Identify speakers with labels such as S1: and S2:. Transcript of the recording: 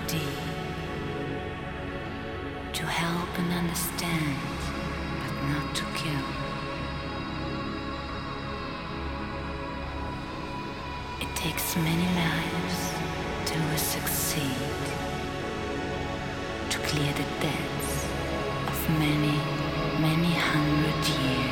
S1: deep, to help and understand, but not to kill. It takes many lives to succeed, to clear the debts of many, many hundred years.